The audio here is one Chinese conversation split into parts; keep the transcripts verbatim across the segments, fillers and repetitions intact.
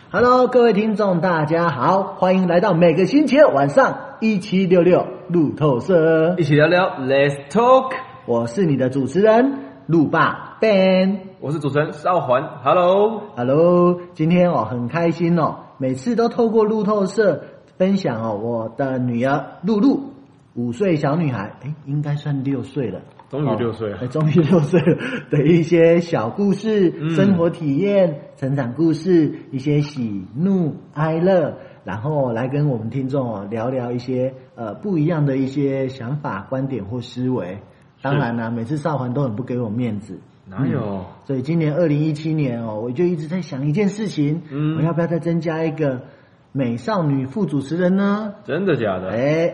Hello， 各位听众，大家好，欢迎来到每个星期二晚上一七六六路透社， 一起聊聊 Let's Talk。 我是你的主持人路霸 Ben， 我是主持人少环。Hello， Hello， 今天哦很开心哦，每次都透过路透社分享哦我的女儿露露，五岁小女孩，哎，应该算六岁了。 终于六岁了， 哦、终于六岁了的一些小故事、 嗯、 生活体验、成长故事，一些喜怒哀乐，然后来跟我们听众哦聊聊一些呃不一样的一些想法、观点或思维。当然啦、啊，每次少环都很不给我面子， 哪有？ 嗯、所以今年二零一七年哦，我就一直在想一件事情，嗯，我要不要再增加一个美少女副主持人呢？ 真的假的？ 哎。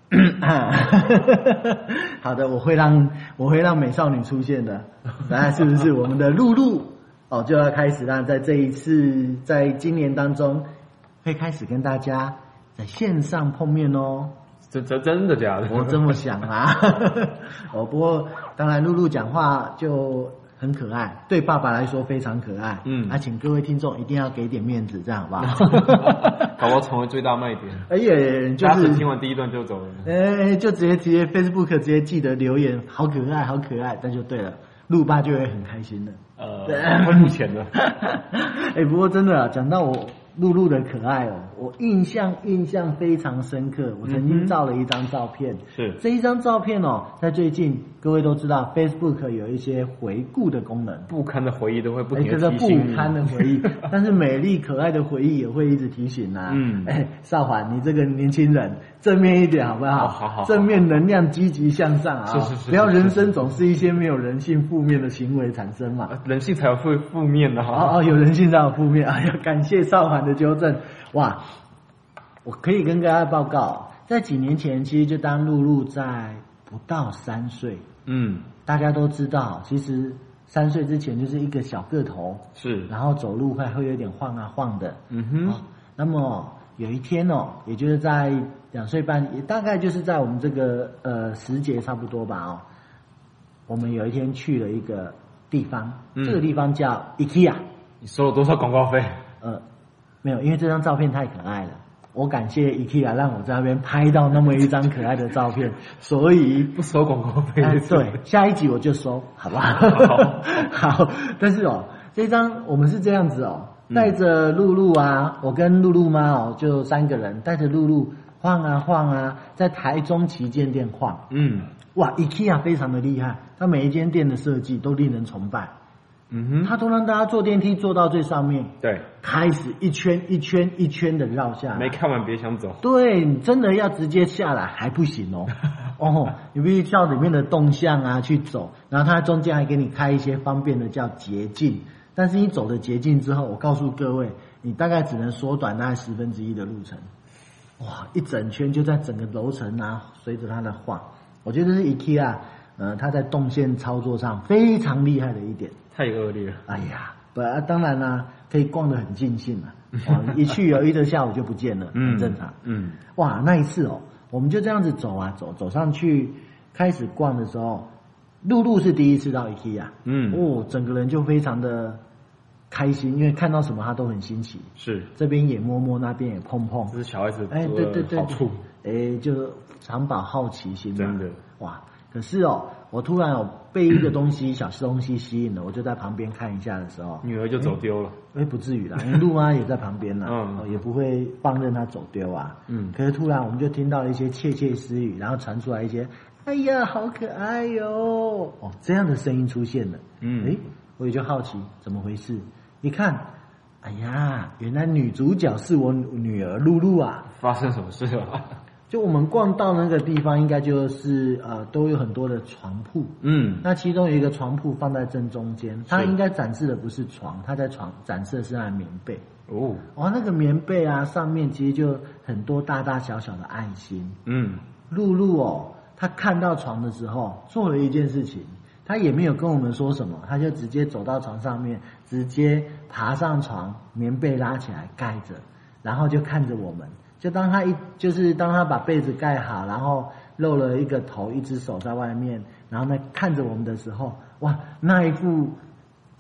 好的，我会让我会让美少女出现的，那是不是我们的露露哦就要开始让在这一次在今年当中会开始跟大家在线上碰面哦？ 这这真的假的？ 我这么想啊，哦，不过当然露露讲话就很可爱，对爸爸来说非常可爱。嗯，啊，请各位听众一定要给点面子，这样好不好？ 搞不好成为最大卖点。 哎呀，就是听完第一段就走了。 哎，就直接直接 Facebook 直接记得留言，好可爱，好可爱，那就对了，路爸就会很开心了。 呃，会付钱的。 哎，不过真的啊，讲到我露露的可爱哦，我印象印象非常深刻。我曾经照了一张照片，嗯、是这一张照片哦，在最近各位都知道 Facebook 有一些回顾的功能， 不堪的回忆都会不停地提醒你。不堪的回忆，但是美丽可爱的回忆也会一直提醒啊。嗯，哎，少环，你这个年轻人正面一点好不好？ 哦、好, 好好， 正面能量，积极向上啊！ 是是 是, 是， 不要人生总是一些没有人性、负面的行为产生嘛。 人性才有负负面的哈。 哦哦，有人性才有负面。哎呀，感谢少环的纠正。哇，我可以跟大家报告，在几年前，其实就当露露在不到三岁，嗯，大家都知道，其实三岁之前就是一个小个头，是，然后走路会会有点晃啊晃的，嗯哼。哦、那么有一天哦，也就是在两岁半，也大概就是在我们这个呃时节差不多吧哦，我们有一天去了一个地方，嗯、这个地方叫 IKEA。 你收了多少广告费？ 呃。没有，因为这张照片太可爱了，我感谢 IKEA 让我在那边拍到那么一张可爱的照片，所以不收广告费、 哎。对，下一集我就收，好不好？好, 好，但是哦，这张我们是这样子哦，带着露露啊，我跟露露妈哦，就三个人带着露露晃啊晃啊，在台中旗舰店晃。嗯，哇 ，IKEA 非常的厉害，它每一间店的设计都令人崇拜。嗯哼，他都让大家坐电梯坐到最上面，对，开始一圈一圈一圈的绕下来， 没看完别想走。 对，你真的要直接下来还不行哦，哦，你必须照里面的动向啊去走，然后它中间还给你开一些方便的叫捷径，但是你走的捷径之后，我告诉各位，你大概只能缩短大概十分之一的路程，哇，一整圈就在整个楼层啊，随着它的晃，我觉得是 IKEA， 呃，它在动线操作上非常厉害的一点。 太恶劣了！ 哎呀，不，啊、当然啦、啊，可以逛得很尽兴嘛。哇，一去有一个下午就不见了，很正常。嗯，哇，那一次哦，我们就这样子走啊走，走上去开始逛的时候，露露是第一次到 IKEA， 嗯，哦，整个人就非常的开心，因为看到什么他都很新奇。是，这边也摸摸，那边也碰碰， 这是小孩子哎，对对对， 好处， 哎，就是常保好奇心嘛。 真的， 哇！可是哦，我突然哦被一个东西小东西吸引了，我就在旁边看一下的时候， 女儿就走丢了。 哎，不至于啦，因为露妈也在旁边啦，嗯、哦，也不会放任她走丢啊。嗯，可是突然我们就听到了一些窃窃私语，然后传出来一些“哎呀，好可爱哟”哦这样的声音出现了。嗯，哎，我也就好奇怎么回事，一看，哎呀，原来女主角是我女儿露露啊！ 发生什么事了？ 就我们逛到那个地方，应该就是呃，都有很多的床铺。嗯，那其中有一个床铺放在正中间，它应该展示的不是床，它在床展示的是它的棉被。哦，哇，那个棉被啊，上面其实就很多大大小小的爱心。嗯，露露哦，她看到床的时候做了一件事情，她也没有跟我们说什么，她就直接走到床上面，直接爬上床，棉被拉起来盖着，然后就看着我们。就当他一就是当他把被子盖好，然后露了一个头，一只手在外面，然后呢看着我们的时候，哇，那一副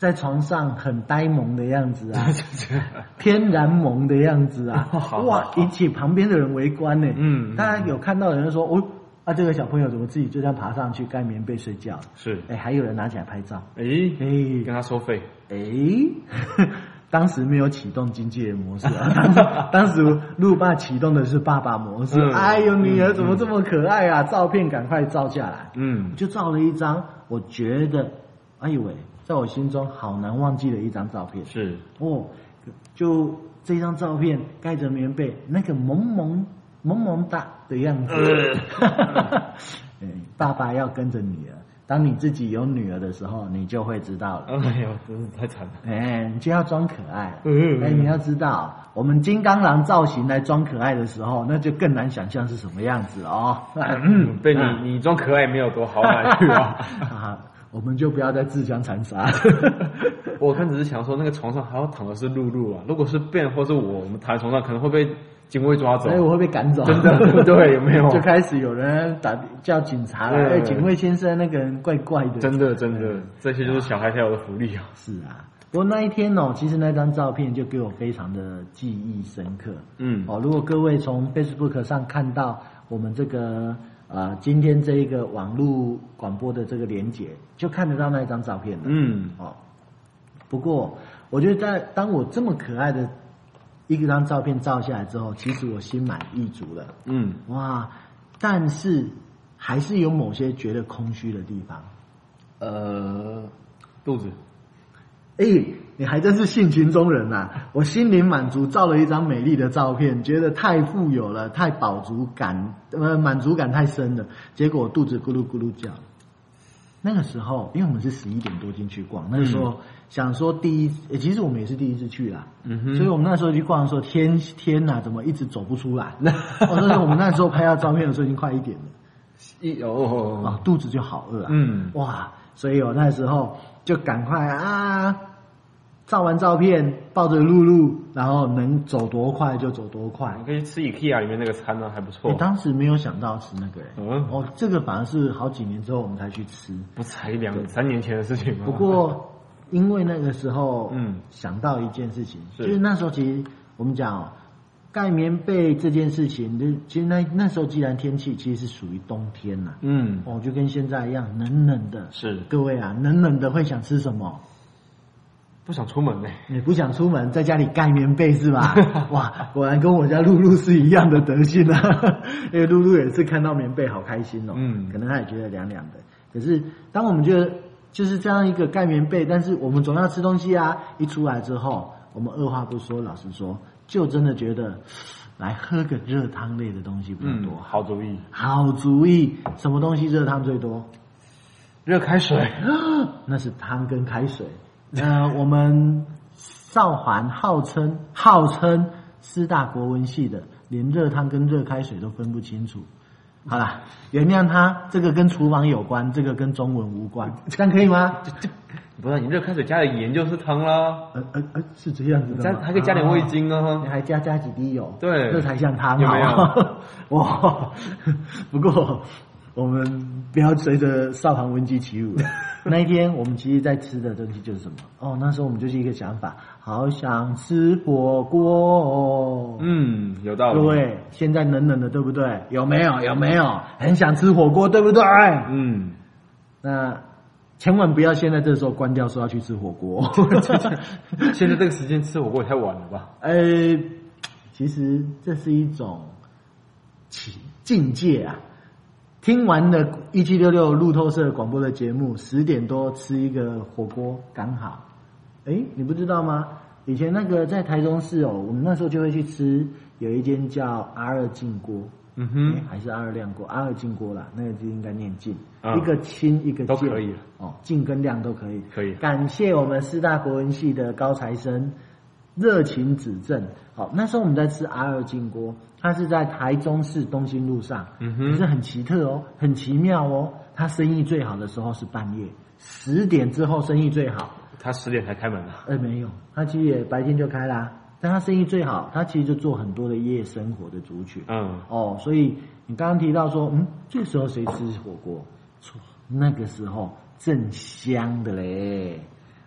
在床上很呆萌的样子啊，天然萌的样子啊，哇，引起旁边的人围观呢。嗯，大家有看到有人说，哦，啊，这个小朋友怎么自己就这样爬上去盖棉被睡觉？是，哎，还有人拿起来拍照， 哎哎，跟他收费， 哎。当时没有启动经纪人模式啊，当时当时路霸启动的是爸爸模式。嗯、哎呦，女儿怎么这么可爱啊？嗯、照片赶快照下来。嗯，就照了一张，我觉得，哎呦喂，在我心中好难忘记的一张照片。是哦，就这张照片盖着棉被，那个萌萌萌萌哒的样子。嗯、爸爸要跟着女儿。当你自己有女儿的时候，你就会知道了。 哎呦，真是太惨了！ 哎，你就要装可爱。嗯，哎，你要知道，我们金刚狼造型来装可爱的时候，那就更难想象是什么样子哦。 嗯，被你你装可爱没有多好哪去啊？ 啊，我们就不要再自相残杀。 我刚只是想说，那个床上还要躺的是露露啊，如果是 Ben 或是我，我们躺在床上可能会被警卫抓走， 所以我会被赶走， 真的对，有没有？ 就开始有人打叫警察了，哎，警卫先生，那个人怪怪的， 真的真的，这些就是小孩才有的福利啊。 是啊，不过那一天哦，其实那张照片就给我非常的记忆深刻。嗯，哦，如果各位从 Facebook 上看到我们这个呃今天这一个网络广播的这个连结，就看得到那一张照片了。嗯，哦，不过我觉得在当我这么可爱的一张照片照下来之后，其实我心满意足了。嗯，哇，但是还是有某些觉得空虚的地方。 呃，肚子。 哎、欸，你还真是性情中人呐！我心灵满足，照了一张美丽的照片，觉得太富有了，太饱足感，呃，满足感太深了。结果我肚子咕噜咕噜叫。那个时候，因为我们是十一点多进去逛，那个时候、嗯、想说第一，欸、其实我们也是第一次去啦，嗯哼，所以我们那时候去逛的时候，天天哪，怎么一直走不出来？哦，所以我们那时候拍到照片的时候已经快一点了， 一哦啊，肚子就好饿啊，嗯，哇，所以我那时候就赶快啊，照完照片，抱着露露，然后能走多快就走多快。 你可以吃 IKEA 里面那个餐呢、啊，还不错。 我、欸、当时没有想到吃那个、欸，嗯，哦，这个反而是好几年之后我们才去吃， 不才两三年前的事情吗？ 不过因为那个时候，嗯，想到一件事情，是就是那时候其实我们讲、哦、盖棉被这件事情，其实那那时候既然天气其实是属于冬天呐、啊，嗯，哦，就跟现在一样冷冷的。是各位啊，冷冷的会想吃什么？ 不想出门呢、欸， 你不想出门，在家里盖棉被是吧？哇，果然跟我家露露是一样的德性啊！因为露露也是看到棉被好开心哦，嗯，可能她也觉得凉凉的。可是当我们觉得就是这样一个盖棉被，但是我们总要吃东西啊！一出来之后，我们二话不说，老实说，就真的觉得来喝个热汤类的东西比较多、嗯。 好主意， 好主意！什么东西热汤最多？ 热开水， 那是汤跟开水。呃，我们少环号称号称师大国文系的，连热汤跟热开水都分不清楚。好啦，原谅他，这个跟厨房有关，这个跟中文无关，这样可以吗？ 不是，你热开水加点盐就是汤啦。 呃呃呃，是这样子的吗？ 还可以加点味精啊， 你还加加几滴油， 对， 这才像汤， 有没有？ 哇，不过我们不要随着少行文姬起舞。那一天我们其实在吃的东西就是什么？哦，那时候我们就是一个想法，好想吃火锅哦。 嗯，有道理。 对，现在冷冷的，对不对？有没有？有没有？很想吃火锅，对不对？嗯，那千万不要现在这时候关掉，说要去吃火锅。 现在这个时间吃火锅也太晚了吧？ 呃，其实这是一种境界啊。听完了一七六六路透社广播的节目，十点多吃一个火锅刚好。哎，你不知道吗？以前那个在台中市哦，我们那时候就会去吃，有一间叫阿二进锅，嗯哼，还是阿二亮锅，阿二进锅啦，那个字应该念进、嗯，一个清一个都可以哦，进跟亮都可以， 可以。 感谢我们师大国文系的高材生热情指正。好，那时候我们在吃阿二进锅。它是在台中市东兴路上，嗯哼，可是很奇特哦，很奇妙哦。它生意最好的时候是半夜十点之后，生意最好。 它十点才开门啊？ 呃，没有，它其实也白天就开啦。但它生意最好，它其实就做很多的夜生活的族群。嗯，哦，所以你刚刚提到说，嗯，这时候谁吃火锅？错，那个时候正香的嘞。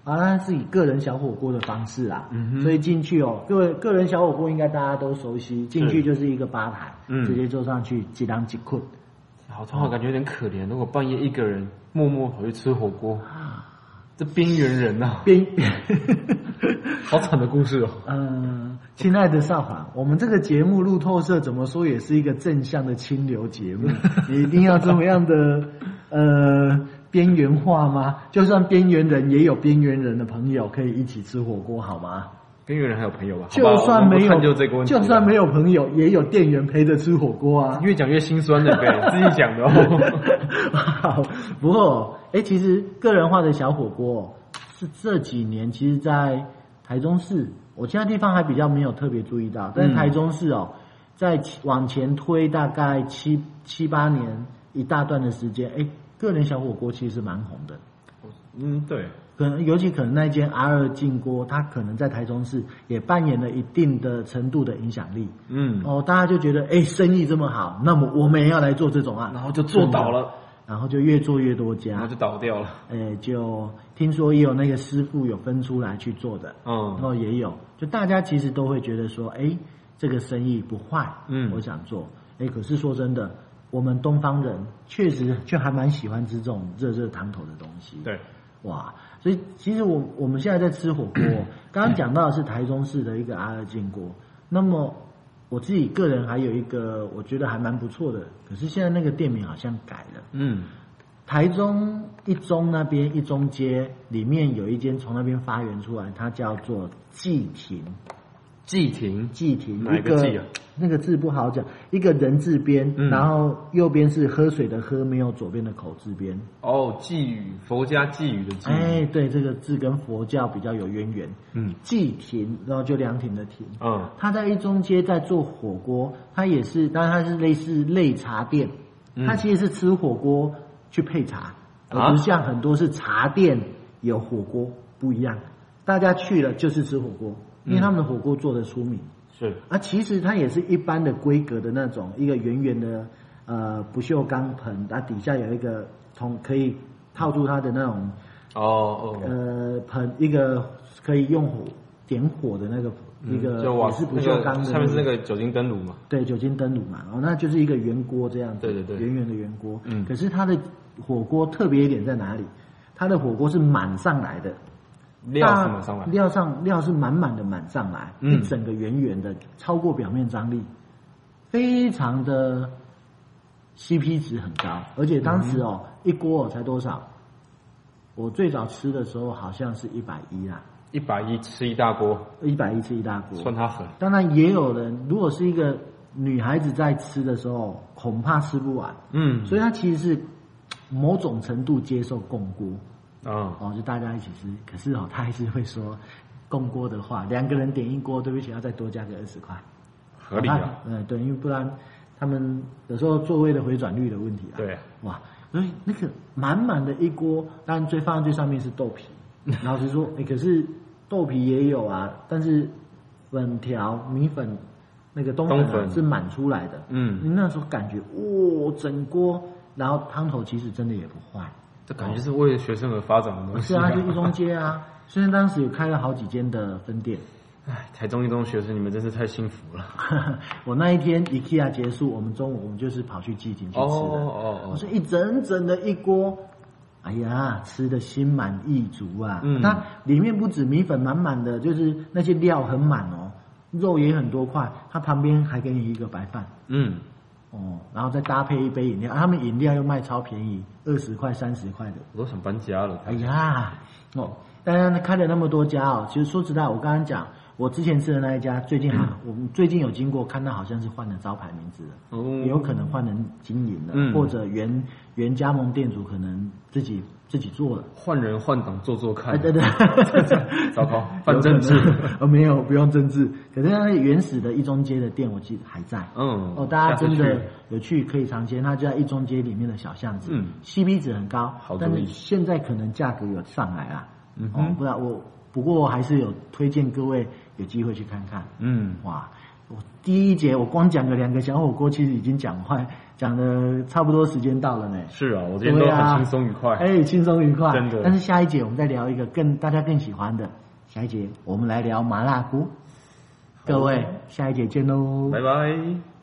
啊，那是以个人小火锅的方式啦，嗯、所以进去哦，各位个人小火锅应该大家都熟悉，进去就是一个吧台，嗯、直接坐上去几当几困。 好，正好感觉有点可怜，如果半夜一个人默默跑去吃火锅，这边缘人呐、啊， 边好惨的故事哦。 嗯，亲爱的少华，我们这个节目路透社怎么说也是一个正向的清流节目，你一定要这么样的呃。边缘化吗？就算边缘人也有边缘人的朋友可以一起吃火锅，好吗？ 边缘人还有朋友吧？ 就算没有， 就这个问题， 就算没有朋友，也有店员陪着吃火锅啊。 越讲越心酸的，对，自己讲的哦。 好，不过，哎、欸，其实个人化的小火锅是这几年，其实，在台中市，我其他地方还比较没有特别注意到，但是台中市哦，在往前推大概七七八年一大段的时间，哎、欸。个人小火锅其实是蛮红的， 嗯，对， 可能尤其可能那间 R 二 进锅，它可能在台中市也扮演了一定的程度的影响力，嗯，哦，大家就觉得，哎、欸，生意这么好，那么我们也要来做这种案， 然后就做倒了， 然后就越做越多家， 然后就倒掉了， 哎、欸，就听说也有那个师傅有分出来去做的，嗯，然后也有，就大家其实都会觉得说，哎、欸，这个生意不坏，嗯，我想做，哎、欸，可是说真的。我们东方人确实却还蛮喜欢吃这种热热汤头的东西。 对， 哇，所以其实我我们现在在吃火锅，刚刚讲到的是台中市的一个 R 二 进锅，那么我自己个人还有一个我觉得还蛮不错的，可是现在那个店名好像改了。嗯，台中一中那边一中街里面有一间从那边发源出来，它叫做季亭。 季亭， 季亭， 哪一个季啊？ 那个字不好讲，一个人字边，嗯、然后右边是喝水的喝，没有左边的口字边。 哦，寄语，佛家寄语的寄。 哎，对，这个字跟佛教比较有渊源。嗯，季亭，然后就凉亭的亭。嗯，他在一中街在做火锅，他也是，当然他是类似类茶店，嗯、他其实是吃火锅去配茶，而不像很多是茶店有火锅不一样，大家去了就是吃火锅。因为他们的火锅做得出名， 是啊，其实它也是一般的规格的那种，一个圆圆的呃不锈钢盆，它底下有一个从可以套住它的那种哦哦呃盆，一个可以用火点火的那个、嗯、一个也是不锈钢的、那個， 下面是那个酒精灯炉嘛， 对，酒精灯炉嘛，然后那就是一个圆锅这样子， 对对对， 圆圆的圆锅，嗯，可是它的火锅特别一点在哪里？它的火锅是满上来的。 料是满上来， 料上料是满满的满上来，嗯、一整个圆圆的，超过表面张力，非常的 C P 值很高，而且当时哦、嗯、一锅、哦、才多少？我最早吃的时候好像是一百一啦， 一百一吃一大锅， 一百一吃一大锅， 算他狠。 当然也有人，如果是一个女孩子在吃的时候，恐怕吃不完，嗯，所以她其实是某种程度接受共锅。哦，哦，就大家一起吃，可是哦，他还是会说，共锅的话，两个人点一锅，对不起，要再多加个二十块， 合理啊。 嗯，对，因为不然他们有时候座位的回转率的问题啊。 对， 哇，所以那个满满的一锅，当然最放在最上面是豆皮，老实说，哎，可是豆皮也有啊，但是粉条、米粉那个冬粉、啊、粉是满出来的，嗯，你那时候感觉哇、哦，整锅，然后汤头其实真的也不坏。 这感觉是为了学生而发展的东西、啊。 是啊，就一中街啊，虽然当时有开了好几间的分店。 哎，台中一中学生，你们真是太幸福了。 我那一天 IKEA 结束，我们中午我们就是跑去季亭去吃的。哦哦哦。我说一整整的一锅，哎呀，吃的心满意足啊。嗯。它里面不止米粉满满的，就是那些料很满哦，肉也很多块，它旁边还给你一个白饭。嗯。哦，然后再搭配一杯饮料，啊、他们饮料又卖超便宜，二十块、三十块的。 我都想搬家了。 哎呀，哦，当然开了那么多家哦，其实说实在，我刚刚讲，我之前吃的那一家，最近还、嗯、我们最近有经过，看到好像是换了招牌名字了，嗯、也有可能换人经营了，嗯、或者原原加盟店主可能自己自己做了， 换人换党做做看。 哎、对对， 糟糕，犯政治哦，没有，不用政治。可是那原始的一中街的店，我记得还在。嗯，哦，大家真的有去可以尝鲜，它就在一中街里面的小巷子，嗯 ，C P 值很高， 好但是现在可能价格有上来啦。嗯，哦，不知道我，不过还是有推荐各位有机会去看看。嗯，哇， 我第一节我光讲个两个小火锅，其实已经讲坏，讲的差不多时间到了呢。 是啊，我今天都很轻松愉快。 哎、啊，轻松愉快， 真的。 但是下一节我们再聊一个更大家更喜欢的，下一节我们来聊麻辣锅。各位，下一节见喽， 拜拜。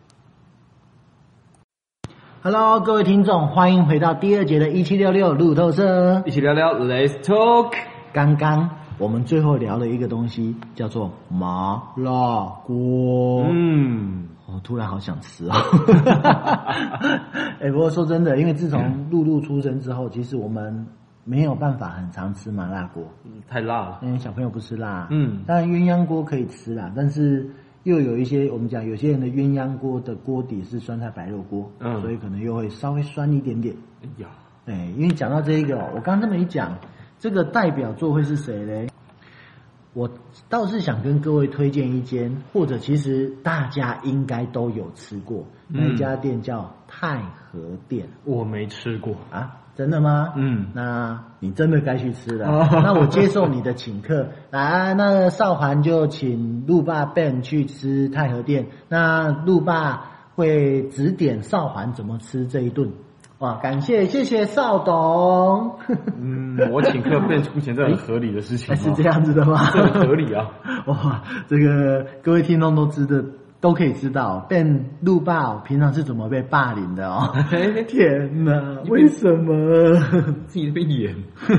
Hello， 各位听众，欢迎回到第二节的一七六六路透社， 一起聊聊 Let's Talk。 刚刚我们最后聊了一个东西，叫做麻辣锅。嗯，我突然好想吃哦。哎、欸，不过说真的，因为自从露露出生之后，其实我们没有办法很常吃麻辣锅， 太辣了。 因为小朋友不吃辣。 嗯， 当然鸳鸯锅可以吃啦，但是又有一些我们讲有些人的鸳鸯锅的锅底是酸菜白肉锅，嗯，所以可能又会稍微酸一点点。哎呀，哎，因为讲到这一个，我刚刚这么一讲，这个代表作会是谁嘞？我倒是想跟各位推荐一间，或者其实大家应该都有吃过，那一家店叫太和店。 我没吃过啊。真的吗？嗯，那你真的该去吃了。哦、那我接受你的请客，来，那少涵就请陆爸 Ben 去吃太和店，那陆爸会指点少涵怎么吃这一顿。哇，感谢谢谢少董。 嗯，我请客 Ben 出钱，这很合理的事情吗？ 是这样子的吗？ 这很合理啊。 哇，这个各位听众都知道。都可以知道 Ben 路霸平常是怎么被霸凌的哦。天哪，为什么自己被演？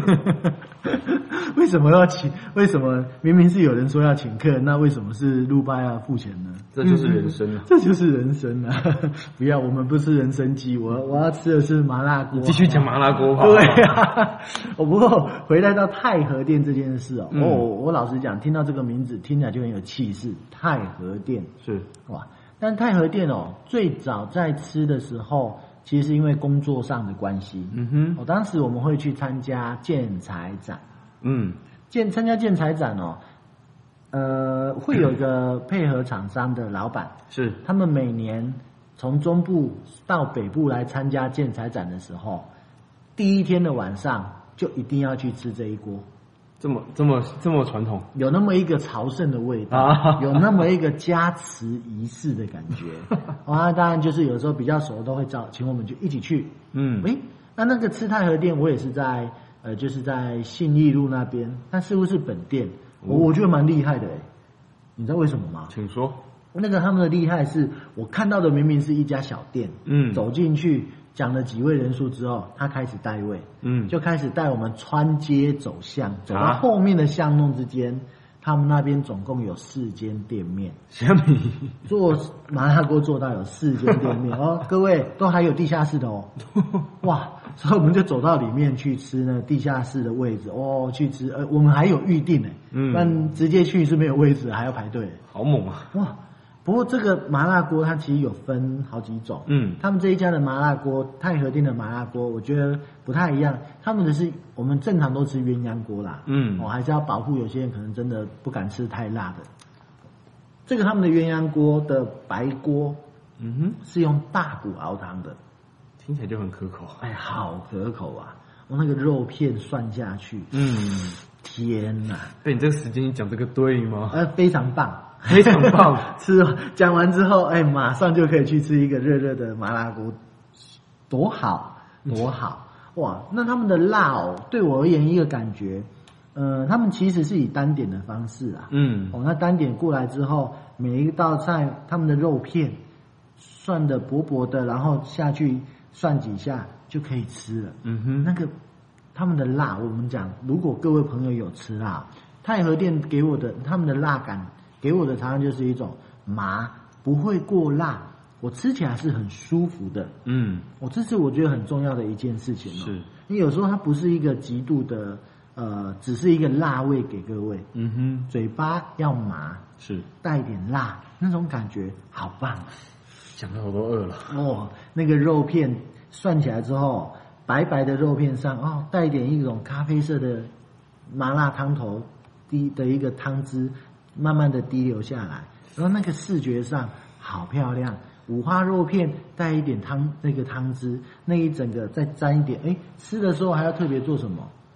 为什么要请？为什么明明是有人说要请客，那为什么是路霸要付钱呢？ 这就是人生啊！ 这就是人生啊！不要，我们不吃人参鸡，我我要吃的是麻辣锅。 继续讲麻辣锅吧。 对啊，我不过回来到太和店这件事哦，嗯、哦，我老实讲，听到这个名字听起来就很有气势。太和店是哇，但太和店哦，最早在吃的时候，其实是因为工作上的关系。嗯哼，哦，当时我们会去参加建材展。嗯，建参加建材展哦，呃，会有一个配合厂商的老板， 是他们每年从中部到北部来参加建材展的时候，第一天的晚上就一定要去吃这一锅。 这么这么这么传统， 有那么一个朝圣的味道，啊、有那么一个加持仪式的感觉。啊，当然就是有时候比较熟都会找请我们就一起去。嗯，诶，那那个吃太和店，我也是在呃，就是在信义路那边，但似乎是本店，我、哦、我觉得蛮厉害的诶。你知道为什么吗？ 请说。 那个他们的厉害是我看到的明明是一家小店，嗯，走进去。讲了几位人数之后，他开始带位，嗯，就开始带我们穿街走巷，走到后面的巷弄之间，啊、他们那边总共有四间店面， 虾米做麻辣锅做到有四间店面哦，各位都还有地下室的哦，哇，所以我们就走到里面去吃那地下室的位置哦，去吃，呃，我们还有预定哎，嗯，但直接去是没有位置，还要排队， 好猛啊， 哇。不过这个麻辣锅它其实有分好几种，嗯，他们这一家的麻辣锅，太和店的麻辣锅，我觉得不太一样。他们的是我们正常都吃鸳鸯锅啦，嗯，我、哦、还是要保护有些人可能真的不敢吃太辣的。这个他们的鸳鸯锅的白锅，嗯哼，是用大骨熬汤的， 听起来就很可口。 哎，好可口啊！我那个肉片涮下去，嗯，天哪！ 被你这个时间讲这个对吗？ 呃，非常棒。 非常棒， 吃讲完之后，哎，马上就可以去吃一个热热的麻辣锅，多好，多好，哇！那他们的辣哦，对我而言一个感觉，呃，他们其实是以单点的方式啊，嗯，哦，那单点过来之后，每一道菜他们的肉片涮的薄薄的，然后下去涮几下就可以吃了，嗯哼，那个他们的辣，我们讲，如果各位朋友有吃辣，太和店给我的他们的辣感。给我的常常就是一种麻，不会过辣，我吃起来是很舒服的。嗯，我这是我觉得很重要的一件事情、哦。是，因为有时候它不是一个极度的，呃，只是一个辣味给各位。嗯哼，嘴巴要麻，是带一点辣，那种感觉好棒。 讲得我都饿了。 哦，那个肉片涮起来之后，白白的肉片上哦，带一点一种咖啡色的麻辣汤头滴的一个汤汁。慢慢的滴流下来，然后那个视觉上好漂亮，五花肉片带一点汤那个汤汁，那一整个再沾一点，哎，吃的时候还要特别做什么？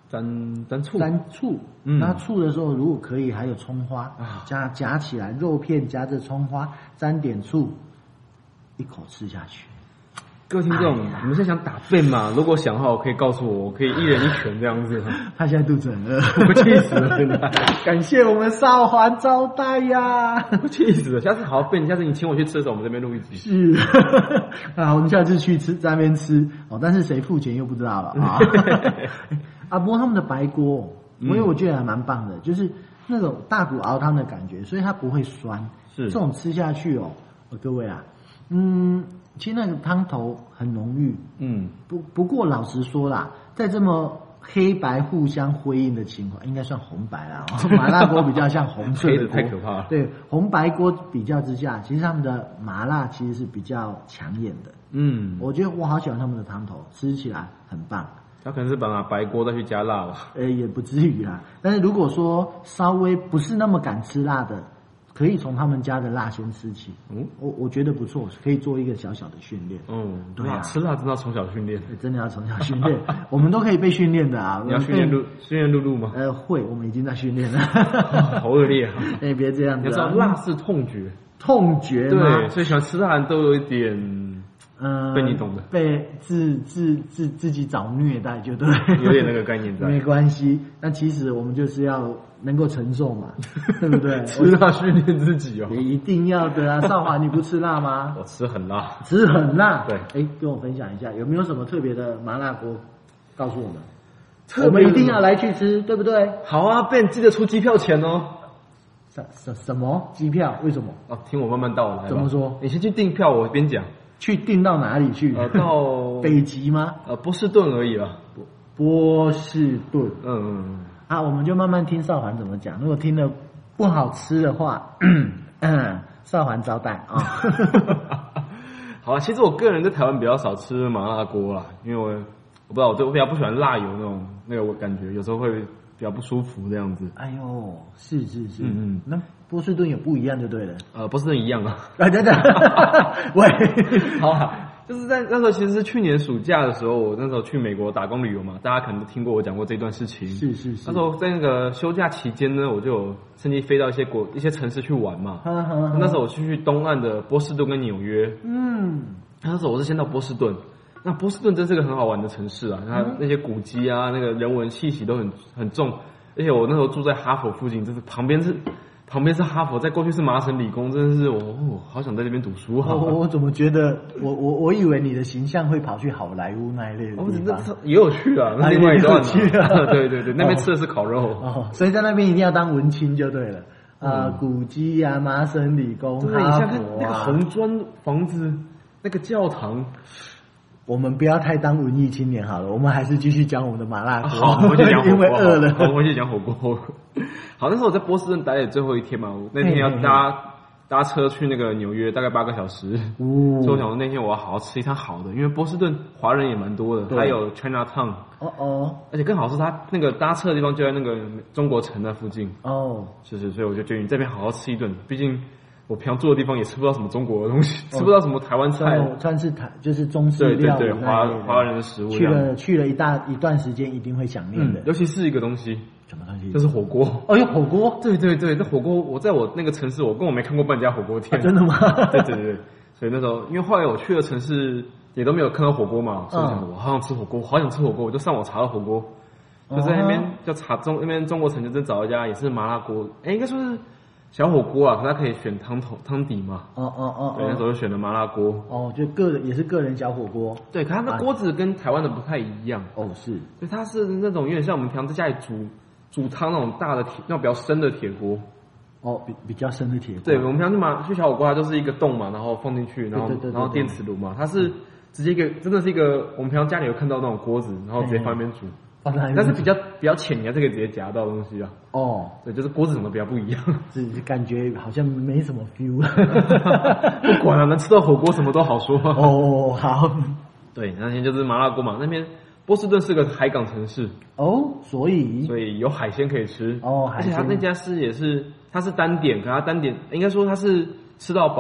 沾沾醋， 沾醋。嗯，那醋的时候如果可以，还有葱花，啊、加夹起来，肉片夹着葱花，沾点醋，一口吃下去。 各位听众，哎、你们现在想打便吗？如果想的话，我可以告诉我，我可以一人一拳这样子。 他现在肚子很饿， 我气死了！现在感谢我们少环招待呀， 我气死了！下次好好便，下次你请我去吃的时候，我们这边录一集。 是啊，我们下次去吃，在那边吃哦，但是谁付钱又不知道了啊。啊，不过他们的白锅，因为我觉得还蛮棒的，就是那种大骨熬汤的感觉，所以它不会酸。是这种吃下去哦，各位啊，嗯。其实那个汤头很浓郁，嗯，不不过老实说啦，在这么黑白互相辉映的情况，应该算红白啦。麻辣锅比较像红色的锅， 太可怕了。 对，红白锅比较之下，其实他们的麻辣其实是比较抢眼的。嗯，我觉得我好喜欢他们的汤头，吃起来很棒。 他可能是把白锅再去加辣吧？ 呃，也不至于啦。但是如果说稍微不是那么敢吃辣的，可以从他们家的辣先吃起，嗯，我我觉得不错，可以做一个小小的训练。嗯， 对啊，吃辣真的要从小训练， 真的要从小训练。我们都可以被训练的啊！ 你要训练露训练露露吗？ 呃，会，我们已经在训练了。 好恶劣啊！ 哎，别这样子， 你知道辣是痛觉， 痛觉吗？ 对，所以喜欢吃辣的人都有一点，嗯，被你懂的， 被自自自自己找虐待就对， 有点那个概念在。 没关系，但其实我们就是要能够承受嘛，对不对？ 吃辣训练自己哦， 也一定要的啊！少华，你不吃辣吗？ 我吃很辣， 吃很辣。 对， 哎，跟我分享一下，有没有什么特别的麻辣锅？告诉我们，我们一定要来去吃，对不对？ 好啊，便记得出机票钱哦。 什什什么机票？为什么？ 哦，听我慢慢道来。 怎么说？ 你先去订票，我边讲。 去订到哪里去？ 呃，到北极吗？ 呃，波士顿而已啦。 波士顿。 嗯嗯嗯。 啊，我们就慢慢听少环怎么讲。如果听得不好吃的话，嗯，少环招待啊。 好啊，其实我个人在台湾比较少吃麻辣锅啦，因为我我不知道，我就比较不喜欢辣油那种那个感觉，有时候会比较不舒服这样子。 哎呦，是是是，嗯嗯，那波士顿也不一样就对了。 呃，波士顿一样啊。 啊，等等，喂， 好啊。就是在那时候，其实是去年暑假的时候，我那时候去美国打工旅游嘛，大家可能都听过我讲过这段事情。 是是是。 那时候在那个休假期间呢，我就有趁机飞到一些国、一些城市去玩嘛。呵呵呵那时候我去去东岸的波士顿跟纽约。嗯。那时候我是先到波士顿，那波士顿真是个很好玩的城市啊，它那些古迹啊，那个人文气息都很很重，而且我那时候住在哈佛附近，就是旁边是。旁边是哈佛，在过去是麻省理工，真的是我、哦，好想在这边读书啊！ 我我怎么觉得，我我我以为你的形象会跑去好莱坞那一类的地方， 也有去啊，那另外一段去啊，对对对，那边吃的是烤肉哦，所以在那边一定要当文青就对了啊、呃，古迹啊，麻省理工， 对，你想看那个红砖房子，那个教堂。 我们不要太当文艺青年好了，我们还是继续讲我们的麻辣锅。 好，我回去讲火锅。 因为饿了， 我回去讲火锅。好，那时候我在波士顿待了最后一天嘛，我那天要搭嘿嘿搭车去那个纽约，大概八个小时。哦，所以我想说那天我要好好吃一餐好的，因为波士顿华人也蛮多的，还有 Chinatown。哦哦，而且更好是它那个搭车的地方就在那个中国城那附近。哦，是是，所以我就决定这边好好吃一顿，毕竟。我平常住的地方也吃不到什么中国的东西，哦、吃不到什么台湾菜， 算是台就是中式料理， 对对对，华华人的食物。 去了去了一大一段时间，一定会想念的、嗯。 尤其是一个东西， 什么东西？ 就是火锅。 哦，有火锅？ 对对对，那火锅，我在我那个城市，我根本没看过半家火锅店、 啊。真的吗？ 对对对，所以那时候，因为后来我去的城市也都没有看到火锅嘛，所以我想、嗯、我好想吃火锅，好想吃火锅，我就上网查了火锅，就在那边就查中那边中国城就真找一家也是麻辣锅，哎，应该说是。小火锅啊，可它可以选汤头汤底嘛。哦哦哦，对，那时候就选了麻辣锅。 哦，就个人也是个人小火锅。 对，可它那锅子跟台湾的不太一样。 哦，是。 对，它是那种有点像我们平常在家里煮煮汤那种大的铁，那种比较深的铁锅。 哦，比比较深的铁锅。 对，我们平常去麻去小火锅，它就是一个洞嘛，然后放进去，然后然后电磁炉嘛，它是直接一个真的是一个我们平常家里有看到那种锅子，然后直接放那边煮。但是比较比较浅，你还是可以直接夹到东西啊。哦，对，就是锅子长得比较不一样， 是感觉好像没什么 feel。 不管了、啊，能吃到火锅什么都好说。 哦，好。 对，那天就是麻辣锅嘛。那边波士顿是个海港城市哦，所以所以有海鲜可以吃哦。 而且他那家是也是，它是单点，可它单点应该说它是吃到饱。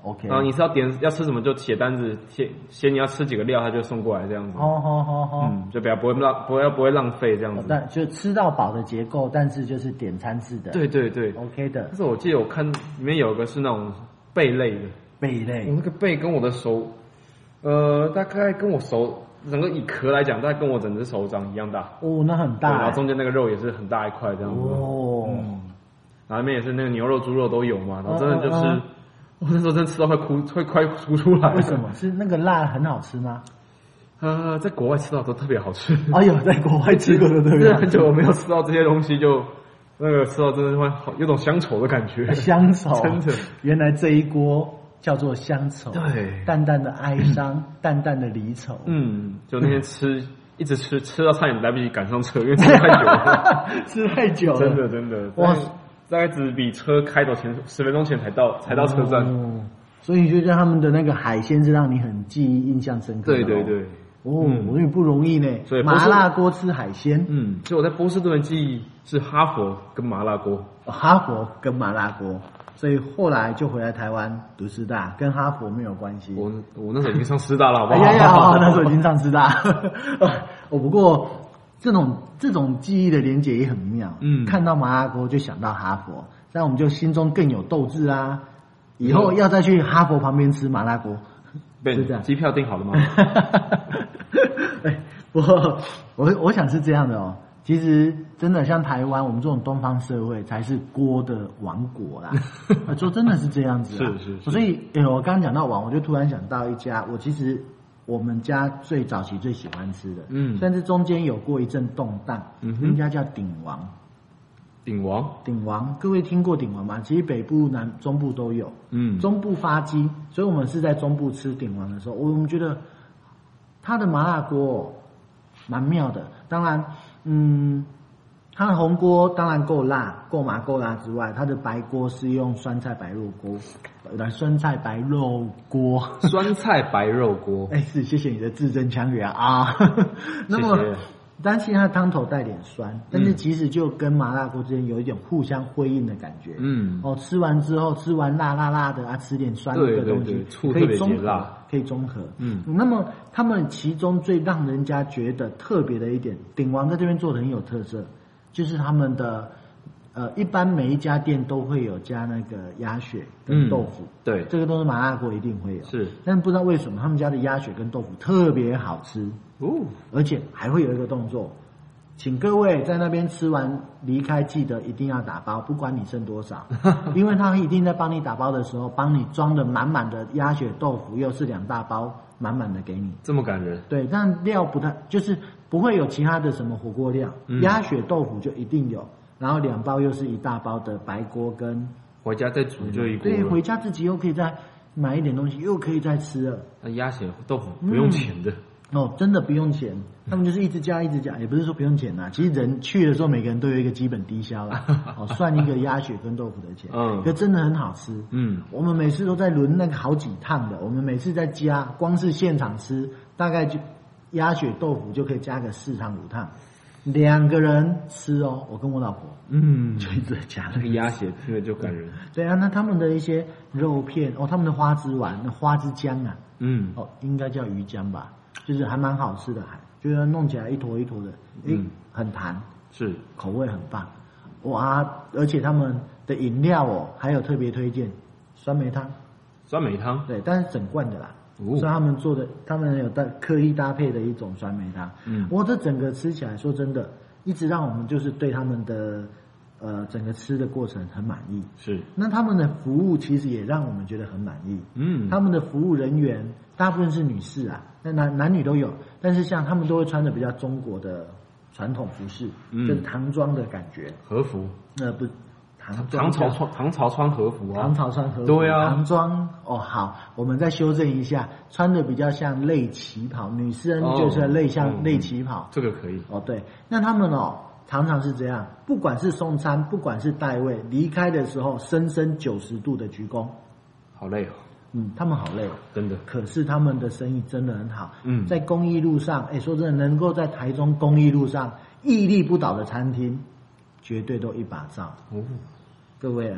OK。 然后你是要点要吃什么就写单子，写写你要吃几个料，他就送过来这样子。 好好好好， 嗯，就比较不会浪，不会不会浪费这样子。 但就吃到饱的结构，但是就是点餐制的。 对对对 ，OK 的。 但是我记得我看里面有个是那种贝类的， 贝类， 我那个贝跟我的手，呃，大概跟我手。整个以壳来讲，大概跟我整只手掌一样大。 哦，那很大。 然后中间那个肉也是很大一块这样子。哦。嗯。然后那边也是那个牛肉、猪肉都有嘛，然后真的就是，哦哦哦我那时候真的吃到快哭，会快哭出来。 为什么？是那个辣很好吃吗？ 呃，在国外吃到都特别好吃。 哎呦，在国外吃过的特别好吃。 很久没有吃到这些东西，就那个吃到真的会好有种乡愁的感觉。 乡愁， 真的。 原来这一锅。叫做乡愁， 对， 淡淡的哀伤，淡淡的离愁。 嗯，就那天吃，嗯、一直吃，吃到差点来不及赶上车，因为吃太久了， 吃太久了， 真的真的，哇，大概只比车开走前十分钟前才到，才到车站。 哦，所以就叫他们的那个海鲜是让你很记忆、印象深刻的。 对对对。 哦，我也不容易呢。所以麻辣锅吃海鲜， 嗯，所以我在波士顿的记忆是哈佛跟麻辣锅， 哈佛跟麻辣锅。所以后来就回来台湾读师大，跟哈佛没有关系。 我我那时候已经上师大了，好不好？ 哎呀呀，那时候已经上师大。我不过这种这种记忆的连结也很妙。嗯，看到麻辣锅就想到哈佛，这样我们就心中更有斗志啊！以后要再去哈佛旁边吃麻辣锅， 是这样。机票订好了吗？ 哎，我我我想是这样的哦。其实真的像台湾，我们这种东方社会才是锅的王国啦。说真的是这样子啊。 是是是。 所以，欸、我刚刚讲到王，我就突然想到一家，我其实我们家最早期最喜欢吃的，嗯，但是中间有过一阵动荡，嗯，那家叫鼎王。 鼎王， 鼎王，各位听过鼎王吗？其实北部、南、中部都有，嗯，中部发迹，所以我们是在中部吃鼎王的时候，我们觉得它的麻辣锅蛮妙的，当然。嗯，它的红锅当然够辣，够麻够辣之外，它的白锅是用酸菜白肉锅，来酸菜白肉锅， 酸菜白肉锅。 哎，是谢谢你的字正腔圆啊。那么，谢谢但其实它的汤头带点酸，但是其实就跟麻辣锅之间有一点互相辉映的感觉。嗯，哦，吃完之后吃完辣辣辣的啊，吃点酸的东西， 对对对，醋特别解辣。 可以综合，嗯，那么他们其中最让人家觉得特别的一点，鼎王在这边做的很有特色，就是他们的，呃，一般每一家店都会有加那个鸭血跟豆腐，嗯、 对， 这个都是麻辣锅一定会有， 是， 但不知道为什么他们家的鸭血跟豆腐特别好吃哦，而且还会有一个动作。请各位在那边吃完离开，记得一定要打包，不管你剩多少，因为他一定在帮你打包的时候，帮你装的满满的鸭血豆腐，又是两大包满满的给你， 这么感人。 对，但料不太，就是不会有其他的什么火锅料，嗯、鸭血豆腐就一定有，然后两包又是一大包的白锅跟回家再煮就一锅， 对，回家自己又可以再买一点东西，又可以再吃了。 那鸭血豆腐不用钱的。嗯哦，真的不用钱，他们就是一直加一直加，也不是说不用钱呐。其实人去的时候，每个人都有一个基本低消啦，哦，算一个鸭血跟豆腐的钱，嗯，可真的很好吃，嗯，我们每次都在轮那个好几趟的，我们每次在加，光是现场吃，大概就鸭血豆腐就可以加个四趟五趟，两个人吃哦，我跟我老婆，嗯，就一直在加那个鸭血，听着就感人。 对啊，那他们的一些肉片哦，他们的花枝丸、那花枝姜啊，嗯，哦，应该叫鱼姜吧。就是还蛮好吃的，还就是弄起来一坨一坨的，嗯，很弹， 是口味很棒，哇！而且他们的饮料哦，还有特别推荐酸梅汤， 酸梅汤， 对，但是整罐的啦，哦、是他们做的，他们有搭刻意搭配的一种酸梅汤，嗯，我这整个吃起来，说真的，一直让我们就是对他们的呃整个吃的过程很满意， 是。 那他们的服务其实也让我们觉得很满意，嗯，他们的服务人员大部分是女士啊。那男男女都有，但是像他们都会穿的比较中国的传统服饰，嗯、就是唐装的感觉， 和服， 呃不，唐唐朝穿唐朝穿和服啊， 唐朝穿和服， 对啊， 唐装哦好，我们再修正一下，穿的比较像类旗袍，女生就是类像、哦、类旗袍、 嗯，这个可以哦对，那他们哦常常是这样，不管是送餐，不管是带位，离开的时候深深九十度的鞠躬， 好累哦。 嗯，他们好累， 真的。 可是他们的生意真的很好。嗯，在公益路上，哎，说真的，能够在台中公益路上屹立不倒的餐厅，绝对都一把照。哦，各位啊，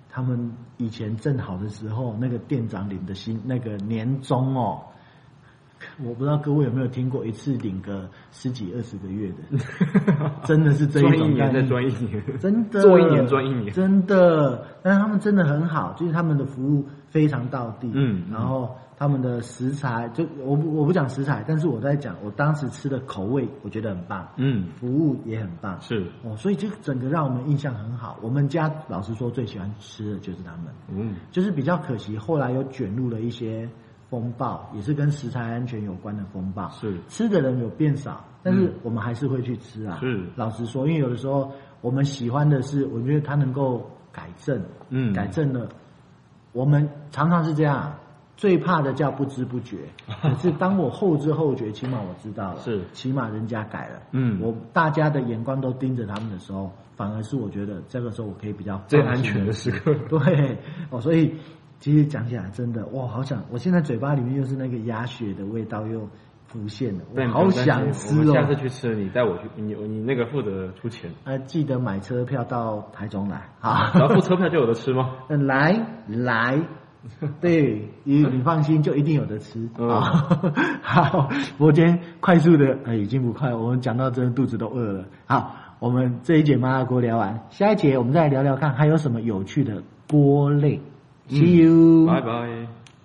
他们以前正好的时候，那个店长领的薪那个年终哦。我不知道各位有没有听过一次领个十几二十个月的，真的是这一种赚一年再赚一年， 真的做一年赚一年， 真的。但是他们真的很好，就是他们的服务非常到地， 嗯， 然后他们的食材，就我不我不讲食材，但是我在讲我当时吃的口味，我觉得很棒，嗯，服务也很棒， 是哦，所以就整个让我们印象很好。我们家老实说最喜欢吃的就是他们，嗯，就是比较可惜，后来有卷入了一些风暴，也是跟食材安全有关的风暴， 是吃的人有变少，但是我们还是会去吃啊。 是老实说，因为有的时候我们喜欢的是，我觉得它能够改正，嗯，改正了。我们常常是这样，最怕的叫不知不觉。可是当我后知后觉，起码我知道了， 是起码人家改了，嗯，我大家的眼光都盯着他们的时候，反而是我觉得这个时候我可以比较最安全的时刻。 对，哦，所以。其实讲起来真的，哇，好想！我现在嘴巴里面又是那个鸭血的味道又浮现了，我好想吃哦！ 下次去吃，你带我去，你你那个负责出钱。 呃，记得买车票到台中来，好， 然后付车票就有得吃吗？ 嗯，来来，对，你你放心，就一定有得吃啊！好，我今天快速的，呃，已经不快，我们讲到真的肚子都饿了。好，我们这一节麻辣锅聊完，下一节我们再来聊聊看还有什么有趣的锅类。See you， 拜拜。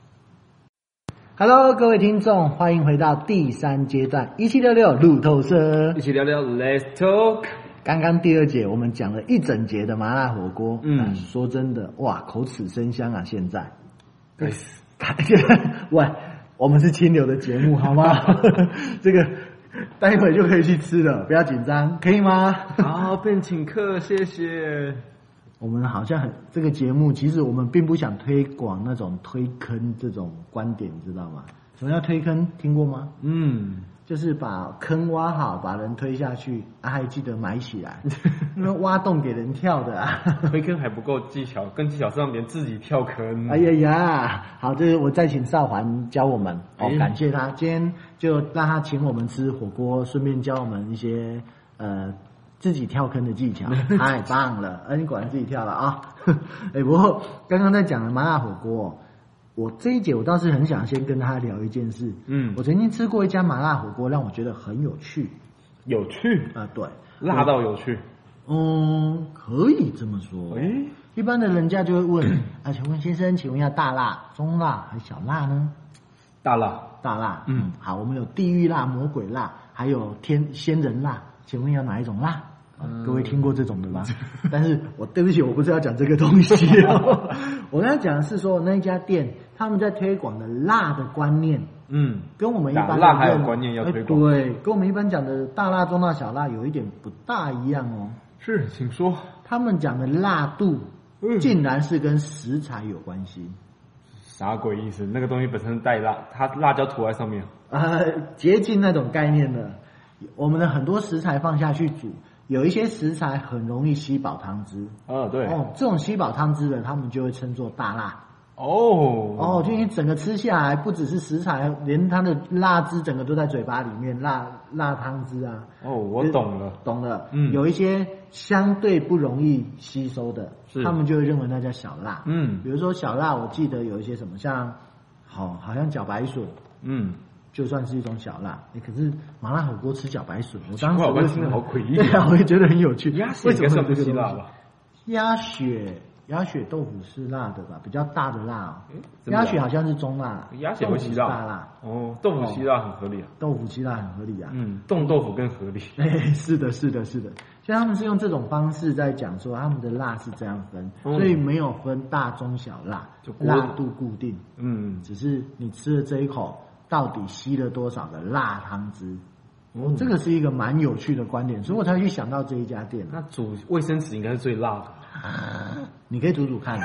Hello， 各位听众，欢迎回到第三阶段一七六六路透社， 一起聊聊 Let's Talk。 刚刚第二节我们讲了一整节的麻辣火锅，嗯，说真的，哇，口齿生香啊！现在， 对， 喂，我们是清流的节目，好吗？这个待会就可以去吃了，不要紧张，可以吗？ 好，便请客，谢谢。 我们好像很这个节目，其实我们并不想推广那种推坑这种观点，知道吗？什么叫推坑？听过吗？嗯，就是把坑挖好，把人推下去，啊，还记得埋起来，因为挖洞给人跳的啊。 推坑还不够技巧，更技巧是让别人自己跳坑。 哎呀呀，好，这是我再请少环教我们，哦，感谢他，今天就让他请我们吃火锅，顺便教我们一些呃。自己跳坑的技巧太棒了，呃，你果然自己跳了啊！哎，不过刚刚在讲的麻辣火锅，我这一节我倒是很想先跟他聊一件事。嗯，我曾经吃过一家麻辣火锅，让我觉得很有趣。 有趣啊、呃，对， 辣到有趣。 嗯，可以这么说。哎，一般的人家就会问啊，请问先生，请问一下大辣、中辣还是小辣呢？ 大辣， 大辣。嗯，好，我们有地狱辣、魔鬼辣，还有天仙人辣，请问要哪一种辣？各位听过这种的吗？但是我对不起，我不是要讲这个东西哦。我刚才讲的是说那一家店他们在推广的辣的观念，嗯，跟我们一般辣还有观念要推广， 对，跟我们一般讲的大辣、中辣、小辣有一点不大一样哦。 是，请说。 他们讲的辣度，竟然是跟食材有关系。 啥鬼意思？那个东西本身带辣，它辣椒涂在上面， 呃，接近那种概念的。我们的很多食材放下去煮。有一些食材很容易吸饱汤汁， 哦，对， 哦，这种吸饱汤汁的，他们就会称作大辣。 哦， 哦，就你整个吃下来，不只是食材，连它的辣汁整个都在嘴巴里面，辣辣汤汁啊。 哦，我懂了， 懂了。嗯，有一些相对不容易吸收的，他们就会认为那叫小辣。嗯，比如说小辣，我记得有一些什么，像好好像茭白笋，嗯。就算是一种小辣，欸、可是麻辣火锅吃茭白笋，我当时我听得好诡异， 对啊，我也觉得很有趣。 鸭血应该算不是辣吧？ 鸭血鸭血豆腐是辣的吧？比较大的辣、哦。鸭血好像是中辣， 鸭血会吸辣。 大辣哦，豆腐吸辣很合理啊。 豆腐吸辣很合理啊。 嗯，冻豆腐更合理。 哎、欸，是的，是的，是的。所以他们是用这种方式在讲说他们的辣是这样分，嗯、所以没有分大中小辣，辣度固定。嗯，只是你吃了这一口。到底吸了多少的辣汤汁？哦，这个是一个蛮有趣的观点，所以我才去想到这一家店。 那煮卫生纸应该是最辣的， 啊、你可以煮煮看。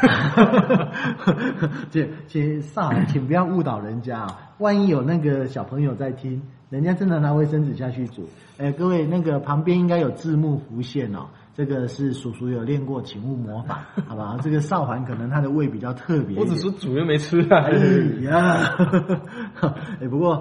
请请上来，请不要误导人家啊、哦！万一有那个小朋友在听，人家真的拿卫生纸下去煮。哎，各位，那个旁边应该有字幕浮现哦。这个是叔叔有练过，请勿模仿，好吧？这个少环可能他的胃比较特别。 我只是煮又没吃啊。 哎呀，哎，不过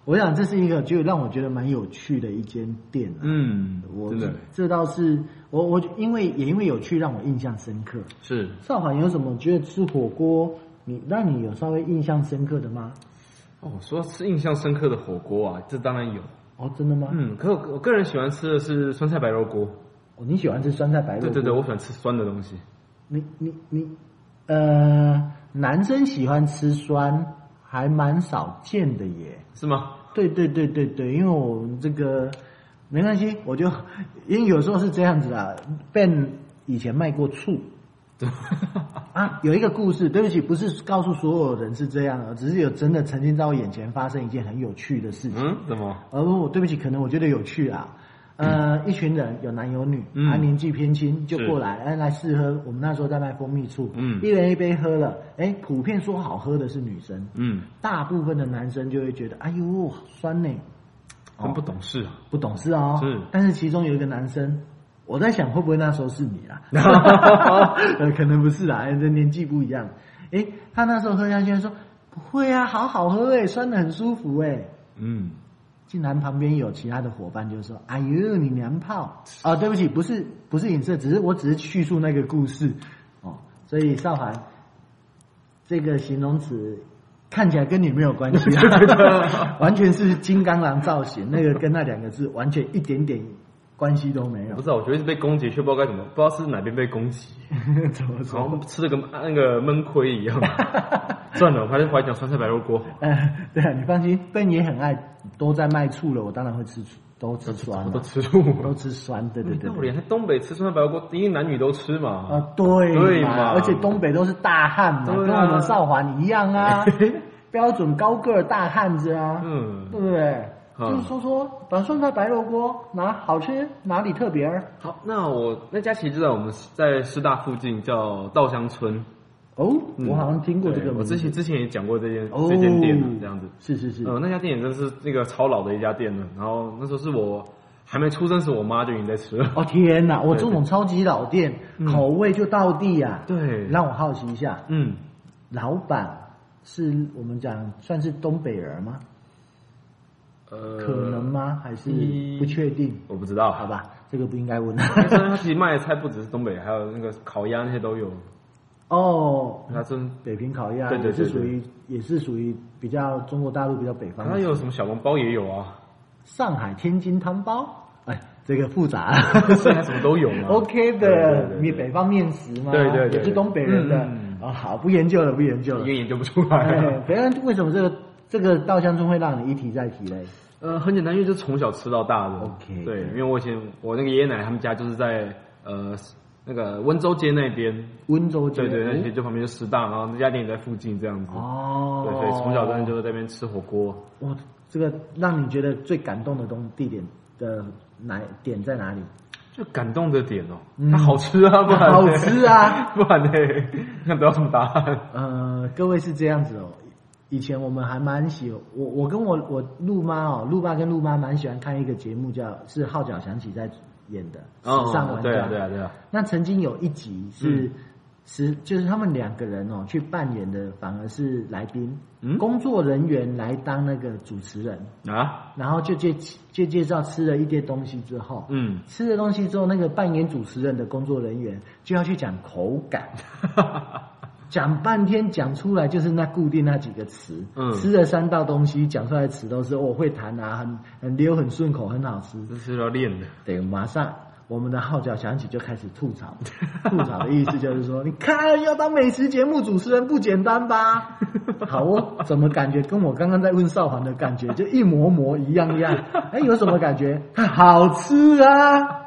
我想这是一个就让我觉得蛮有趣的一间店、啊。嗯，我真的这倒是我我因为也因为有趣让我印象深刻。 是少华有什么觉得吃火锅你让你有稍微印象深刻的吗？ 哦，说吃印象深刻的火锅啊，这当然有。 哦，真的吗？ 嗯，可我我个人喜欢吃的是酸菜白肉锅。 哦，你喜欢吃酸菜白肉锅？ 对对对，我喜欢吃酸的东西。 你你你，呃，男生喜欢吃酸还蛮少见的耶。 是吗？ 对对对对对，因为我们这个没关系，我就因为有时候是这样子啦。Ben 以前卖过醋。啊，有一个故事，对不起，不是告诉所有人是这样的，只是有真的曾经在我眼前发生一件很有趣的事情。 嗯，怎么？ 而我对不起，可能我觉得有趣啊。呃，嗯、一群人有男有女，嗯、他年纪偏轻，就过来，哎，来试喝。我们那时候在卖蜂蜜醋，嗯，一人一杯喝了，哎，普遍说好喝的是女生，嗯，大部分的男生就会觉得，哎呦，酸呢， 真不懂事啊， 不懂事哦，是。但是其中有一个男生。我在想会不会那时候是你啦？呃，可能不是啦，这年纪不一样。诶，他那时候喝下去说不会啊，好好喝诶，酸得很舒服诶。嗯，竟然旁边有其他的伙伴就说：“哎呦，你娘炮！”啊，对不起，不是不是影射，只是我只是叙述那个故事哦。所以少涵这个形容词看起来跟你没有关系啊，完全是金刚狼造型，那个跟那两个字完全一点点。关系都没有， 不知道，我觉得是被攻击，却不知道该怎么，不知道是哪边被攻击， 怎么说？ 好像吃的跟那个闷亏一样。算了，我还是怀讲酸菜白肉锅。 嗯，对啊，你放心，Ben也很爱，都在卖醋了，我当然会吃醋，都吃酸， 都吃醋， 都吃酸，对对对。 道理，在东北吃酸菜白肉锅，因为男女都吃嘛。 啊，对对嘛，而且东北都是大汉嘛，跟我们少华一样啊，标准高个大汉子啊，嗯，对不对？就是说说，把酸菜白肉锅哪好吃，哪里特别？ 好，那我那家其实就在我们在师大附近，叫稻香村。 哦，嗯、我好像听过这个名字。 我之前之前也讲过这间、哦、这间店这样子。 是是是。 呃，那家店也真是那个超老的一家店了。然后那时候是我还没出生时，我妈就已经在吃了。 哦天哪！我这种超级老店，对对口味就道地啊。 对。 让我好奇一下，嗯，老板是我们讲算是东北人吗？呃，可能吗？还是不确定？ 我不知道。 好吧，这个不应该问。 他其实卖的菜不只是东北，还有那个烤鸭那些都有。 哦， 他真北平烤鸭， 对对对， 也是属于也是属于比较中国大陆比较北方。 他有什么小笼包也有啊， 上海天津汤包，哎，这个复杂， 现在什么都有嘛。 OK 的，你北方面食嘛， 对对对， 也是东北人的。啊，好，不研究了，不研究了， 因为研究不出来。 别人为什么这个？这个稻香村会让你一提再提嘞？ 呃，很简单，因为就从小吃到大的。 OK， 对，因为我以前我那个爷爷奶奶他们家就是在呃那个温州街那边。 温州街。 对对，那些就旁边就师大，然后那家店也在附近这样子。哦。对，所以从小真的就在那边吃火锅。 哇，这个让你觉得最感动的东地点的哪点在哪里？ 就感动的点哦，嗯、它好吃啊，不然好吃啊， 不然呢？你看得到什么答案？ 呃，各位是这样子哦。以前我们还蛮喜欢我我跟我我陆妈哦，陆爸跟陆妈蛮喜欢看一个节目叫是《号角响起》在演的时尚玩家。 对啊对啊对啊。 那曾经有一集是是、嗯、就是他们两个人哦去扮演的反而是来宾，嗯，工作人员来当那个主持人啊，然后就介就介绍吃了一堆东西之后，嗯，吃了东西之后，那个扮演主持人的工作人员就要去讲口感。讲半天讲出来就是那固定那几个词，嗯，吃了三道东西讲出来的词都是我、哦、会弹啊，很很溜很顺口很好吃， 这是要练的。 对，马上我们的号角响起就开始吐槽，吐槽的意思就是说，你看要当美食节目主持人不简单吧？好哦，怎么感觉跟我刚刚在问少涵的感觉就一模模一样样？哎，有什么感觉？好吃啊！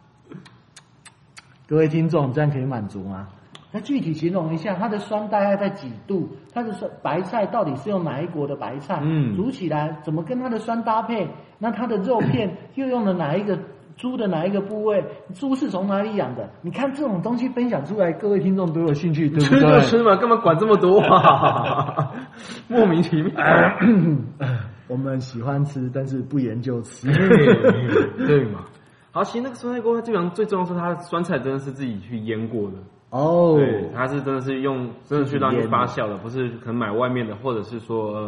各位听众，这样可以满足吗？那具体形容一下，它的酸大概在几度？它的酸白菜到底是用哪一国的白菜？嗯，煮起来怎么跟它的酸搭配？那它的肉片又用了哪一个猪的哪一个部位？猪是从哪里养的？你看这种东西分享出来，各位听众都有兴趣，对不对？ 吃就吃嘛，干嘛管这么多啊？莫名其妙。 我们喜欢吃，但是不研究吃， 对嘛？好，其实那个酸菜锅基本上最重要是它的酸菜真的是自己去腌过的。 哦， oh, 对，它是真的是用真的去让你发酵的，不是可能买外面的，或者是说、呃、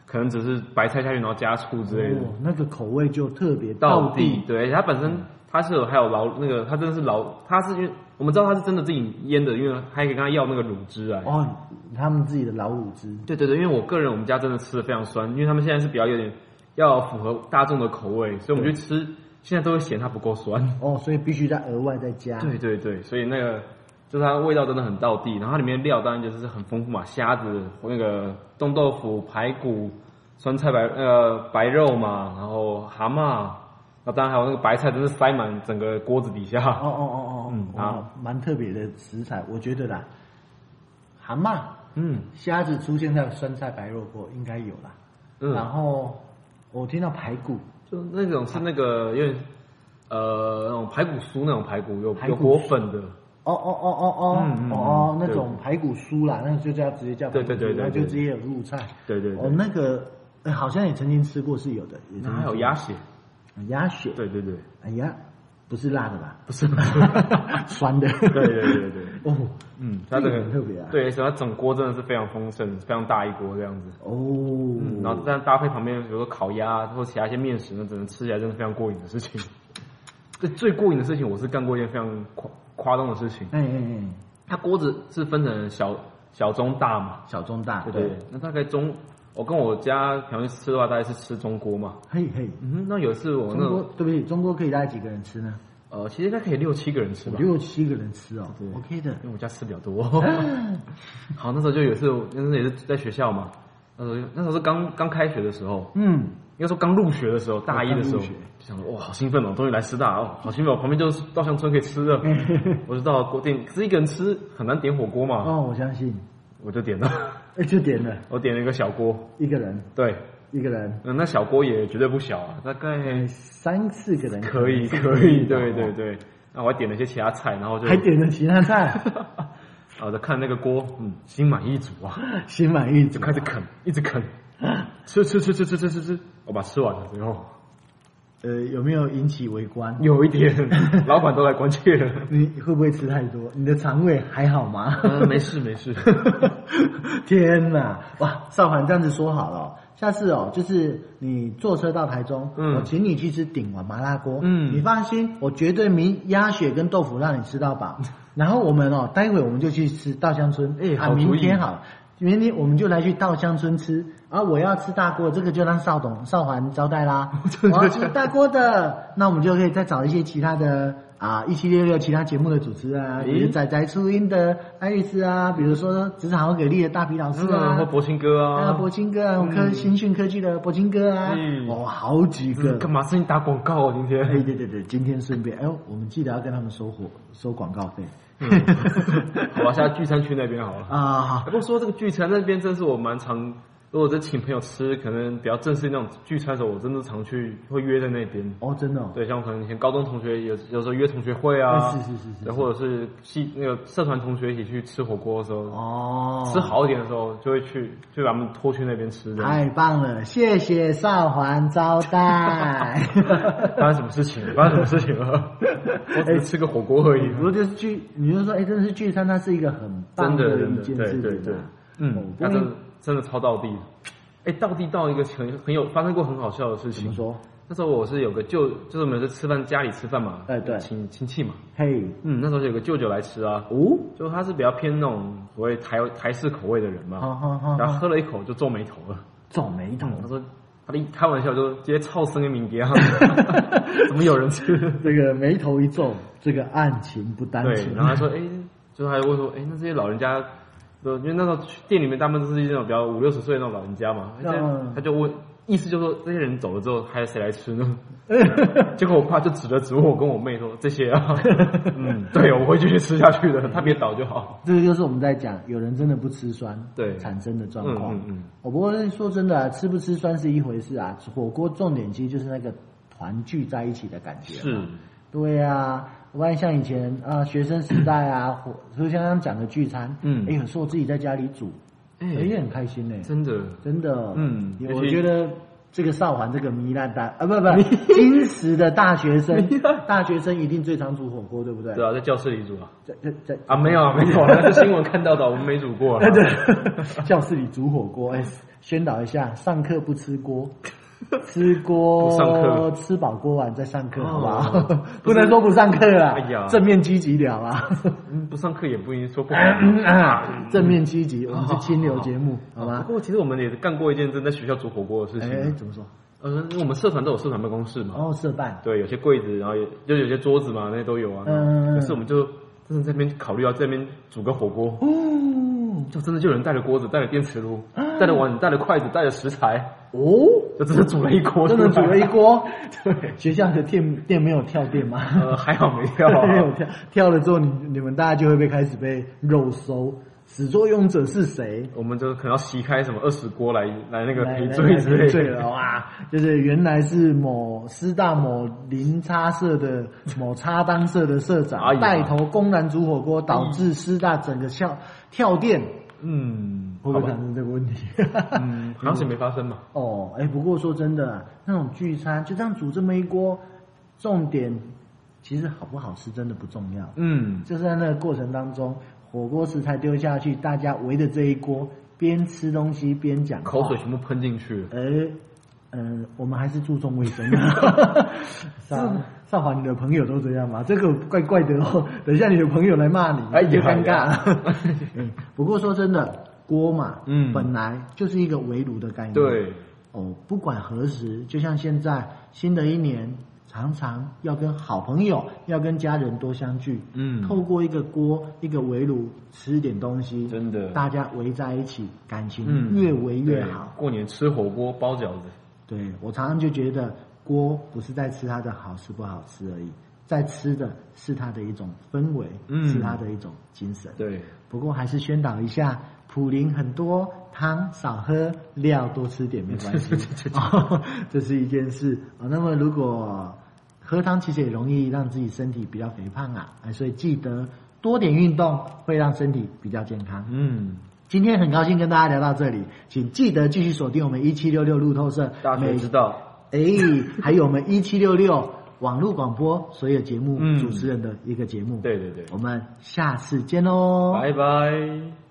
可能只是白菜下去然后加醋之类的， 哦、那个口味就特别道地。 对，它本身它是有还有老那个，它真的是老，它是因为我们知道它是真的自己腌的，因为还可以跟他要那个卤汁啊。 哦，他们自己的老卤汁。 对对对，因为我个人我们家真的吃的非常酸，因为他们现在是比较有点要符合大众的口味，所以我们去吃现在都会嫌它不够酸。 哦，所以必须再额外再加。 对对对，所以那个就是它味道真的很道地，然后它里面的料当然就是很丰富嘛，虾子、那个冻豆腐、排骨、酸菜白呃白肉嘛，然后蛤蟆。那当然还有那个白菜，真是塞满整个锅子底下。 哦哦哦哦，嗯啊，蛮特别的食材，我觉得啦。蛤蟆，嗯，虾子出现在酸菜白肉锅应该有啦。嗯，然后我听到排骨， 就那种是那个有点呃那种排骨酥那种排骨，有有裹粉的。 哦哦哦哦哦，嗯、哦那种排骨酥啦，那就叫直接叫排骨酥， 对对对， 那就直接有入菜。 对对对， 哦那个、欸、好像也曾经吃过，是有的，也还有鸭血。 鸭血， 对对对， 哎呀，不是辣的吧？ 不是，不是酸的。 对对对对对， 哦， 嗯，它这个很特别啊。 对，所以它整锅真的是非常丰盛，非常大一锅这样子。 哦， 嗯，然后但搭配旁边，比如说烤鸭或其他一些面食呢，真的吃起来真的非常过瘾的事情。这最过瘾的事情，我是干过一件非常夸夸张的事情。 哎哎哎， 它锅子是分成小小中大嘛， 小中大， 对对，那大概中。我跟我家朋友吃的话，大概是吃中锅嘛。 嘿嘿， 嗯，那有一次我那中锅，对不起，中锅可以大概几个人吃呢？ 呃，其实应该可以六七个人吃吧。 六七个人吃哦 ，OK 的。 因为我家吃比较多。好，那时候就有一次，那时候也是在学校嘛。那时候那时候是刚刚开学的时候，嗯，应该说刚入学的时候，大一的时候，就想说哇，好兴奋哦，终于来师大哦，好兴奋哦，旁边就是稻香村可以吃的。我就到锅店，可是一个人吃很难点火锅嘛。 哦，我相信。 我就点了， 哎，就点了， 我点了一个小锅， 一个人， 对， 一个人， 嗯，那小锅也绝对不小啊，大概三四个人， 可以，可以，对对对，那我还点了一些其他菜，然后就还点了其他菜， 我在看那个锅，嗯，心满意足啊， 心满意足， 就开始啃，一直啃，吃吃吃吃吃吃吃吃，我把它吃完了之后。 呃，有没有引起围观？ 有一点，老板都来关切了。 你会不会吃太多？你的肠胃还好吗？ 呃、没事没事。 天哪，哇！少涵这样子说好了、哦，下次哦，就是你坐车到台中，嗯，我请你去吃鼎碗麻辣锅，嗯，你放心，我绝对明鸭血跟豆腐让你吃到饱。然后我们哦，待会我们就去吃稻香村，哎、欸，好，明天好了。明天我们就来去稻香村吃，啊，我要吃大锅，这个就让少董少环招待啦。我要吃大锅的，那我们就可以再找一些其他的啊，一七六六其他节目的主持啊，比如仔仔初音的爱丽丝啊，比如说职场好给力的大皮老师啊， 或博清哥啊， 啊，博清哥啊，科新讯科技的博清哥啊，哦，好几个。 干嘛是你打广告啊？今天？ 哎，对对对，今天顺便，哎呦，我们记得要跟他们收货收广告费。 嗯、好吧，现在聚餐区那边好了啊。不过说这个聚餐那边，真是我蛮常，如果在请朋友吃，可能比较正式那种聚餐的时候，我真的常去，会约在那边。 哦，真的、哦。 对，像可能以前高中同学有有时候约同学会啊， 是是是是， 或者是系那个社团同学一起去吃火锅的时候，哦，吃好一点的时候，就会去，就把他们拖去那边吃。 太棒了，谢谢少环招待。 发生什么事情？发生什么事情了？我只是吃个火锅而已。 不过就是聚，你就说，哎，真的是聚餐，它是一个很棒的一件事情。 对对对，嗯，它真的真的超道地。哎，道地到一个很很有发生过很好笑的事情。 怎么说？ 那时候我是有个舅，就是我们是吃饭家里吃饭嘛， 哎对， 亲亲戚嘛。 嘿， 嗯，那时候有个舅舅来吃啊，哦，就他是比较偏那种所谓台台式口味的人嘛，然后喝了一口就皱眉头了， 皱眉头。 他说。他一开玩笑就直接操生个名给他，怎么有人吃？ 这个眉头一皱，这个案情不单纯。 对，然后他说，哎、欸，就还问说，哎、欸，那这些老人家，因为那时候店里面大部分都是那种比较五六十岁的那种老人家嘛，嗯、他就问，意思就是说这些人走了之后还有谁来吃呢？结果我爸就指了指我跟我妹说这些啊，嗯，对，我会继续吃下去的，他别倒就好。 这个就是我们在讲，有人真的不吃酸， 对产生的状况。嗯嗯。我、嗯、不过说真的、啊，吃不吃酸是一回事啊，火锅重点其实就是那个团聚在一起的感觉。 是。 对啊，我发现像以前啊、呃、学生时代啊，火就像刚刚讲的聚餐，嗯，哎、欸，有时候自己在家里煮，哎、欸，也很开心呢、欸。 真的， 真的， 嗯， 我觉得。 这个少环这个糜烂大啊不不金石的大学生，大学生一定最常煮火锅，对不对？ 对啊，在教室里煮啊。 在在在啊没有啊没有，那是新闻看到的，我们没煮过。 对，教室里煮火锅，哎，宣导一下，上课不吃锅。吃锅， 不上课， 吃饱锅完再上课，好不好？哦、不能说不上课啦，哎呀，正面积极聊啊。 不上课也不一定说不好啊。正面积极，我们是清流节目，好吧？ 不过其实我们也干过一件真在学校煮火锅的事情。 哎，怎么说？ 呃，我们社团都有社团办公室嘛。 哦，社办。 对，有些柜子，然后也就有些桌子嘛，那些都有啊。嗯。可是我们就真的在那边考虑要在那边煮个火锅。哦。就真的就有人带着锅子，带着电磁炉，带着碗，带着筷子，带着食材。哦，就真的煮了一锅， 真的煮了一锅。对，学校的电电没有跳电吗？ 呃，还好没跳、啊， 没有跳。跳了之后，你你们大家就会被开始被肉搜。始作俑者是谁？ 我们就可能要洗开什么二十锅来来那个赔罪之类的。 罪了哇！就是原来是某师大某零叉社的某叉当社的社长、哎、带头公然煮火锅，导致师大整个校跳电。嗯，会不会产生这个问题？ 嗯，好像是没发生嘛。 哦，哎，不过说真的，那种聚餐就这样煮这么一锅，重点其实好不好吃真的不重要。嗯，就是在那个过程当中。火锅食材丢下去，大家围着这一锅，边吃东西边讲话， 口水全部喷进去。 呃，嗯、呃，我们还是注重卫生的。少少华，你的朋友都这样吗？这个怪怪的哦。等一下你的朋友来骂你，哎，就尴尬了。嗯，不过说真的，锅嘛，嗯，本来就是一个围炉的概念。 对。 哦，不管何时，就像现在新的一年。常常要跟好朋友、要跟家人多相聚，嗯，透过一个锅、一个围炉吃一点东西， 真的， 大家围在一起，感情越围越好。 过年吃火锅、包饺子， 对我常常就觉得锅不是在吃它的好吃不好吃而已，在吃的是它的一种氛围，嗯，是它的一种精神。 对， 不过还是宣导一下。普林很多，汤少喝，料多吃点没关系，哦、这是一件事、哦、那么如果喝汤其实也容易让自己身体比较肥胖啊，所以记得多点运动会让身体比较健康。嗯，今天很高兴跟大家聊到这里，请记得继续锁定我们一七六六路透社， 大学知道， 哎，还有我们一七六六网络广播所有节目主持人的一个节目。 嗯、对对对， 我们下次见喽， 拜拜。